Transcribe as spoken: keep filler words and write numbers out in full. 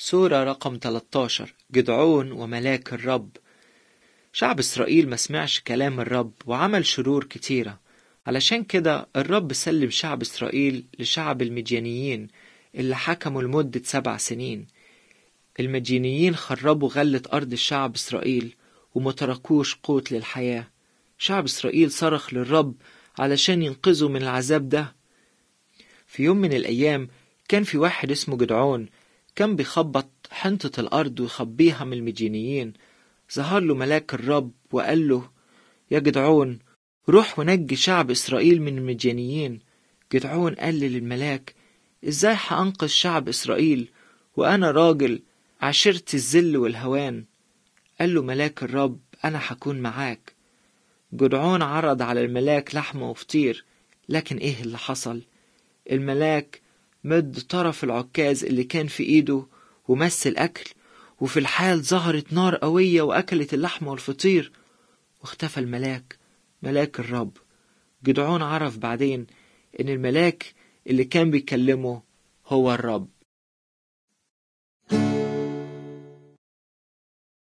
سورة رقم تلتاشر. جدعون وملاك الرب. شعب إسرائيل ما سمعش كلام الرب وعمل شرور كتيرة، علشان كده الرب سلم شعب إسرائيل لشعب المديانيين اللي حكموا لمدة سبع سنين. المديانيين خربوا غلة أرض الشعب إسرائيل ومتركوش قوت للحياة. شعب إسرائيل صرخ للرب علشان ينقذوا من العذاب ده. في يوم من الأيام كان في واحد اسمه جدعون، كان بيخبط حنطة الأرض ويخبيها من المديانيين. ظهر له ملاك الرب وقال له: يا جدعون، روح ونجي شعب إسرائيل من المديانيين. جدعون قال للملاك: إزاي هأنقذ شعب إسرائيل وأنا راجل عشرت الذل والهوان؟ قال له ملاك الرب: أنا هكون معاك. جدعون عرض على الملاك لحمة وفطير، لكن إيه اللي حصل؟ الملاك مد طرف العكاز اللي كان في إيده ومس الأكل، وفي الحال ظهرت نار قوية وأكلت اللحمة والفطير، واختفى الملاك ملاك الرب. جدعون عرف بعدين إن الملاك اللي كان بيكلمه هو الرب.